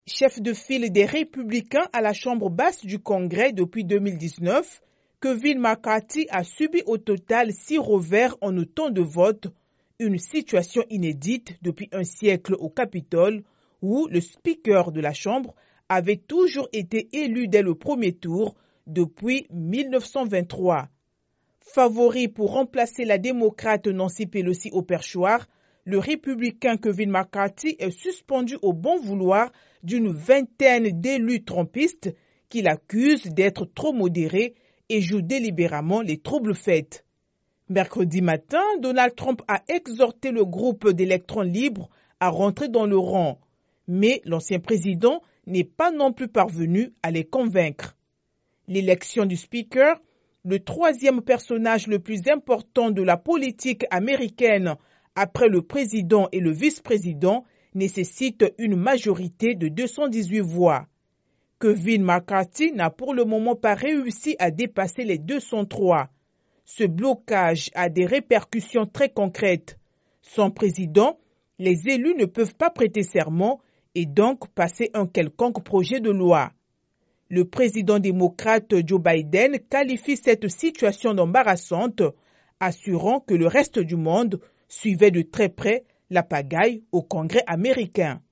Chef de file des Républicains à la Chambre basse du Congrès depuis 2019, Kevin McCarthy a subi au total 6 revers en autant de votes, une situation inédite depuis un siècle au Capitole, où le speaker de la Chambre avait toujours été élu dès le premier tour depuis 1923. Favori pour remplacer la démocrate Nancy Pelosi au perchoir, le républicain Kevin McCarthy est suspendu au bon vouloir d'une vingtaine d'élus trumpistes qui l'accusent d'être trop modéré et jouent délibérément les troubles faits. Mercredi matin, Donald Trump a exhorté le groupe d'électrons libres à rentrer dans le rang, mais l'ancien président n'est pas non plus parvenu à les convaincre. L'élection du speaker, le troisième personnage le plus important de la politique américaine après le président et le vice-président, nécessite une majorité de 218 voix. Kevin McCarthy n'a pour le moment pas réussi à dépasser les 203. Ce blocage a des répercussions très concrètes. Sans président, les élus ne peuvent pas prêter serment et donc passer un quelconque projet de loi. Le président démocrate Joe Biden qualifie cette situation d'embarrassante, assurant que le reste du monde suivait de très près la pagaille au Congrès américain.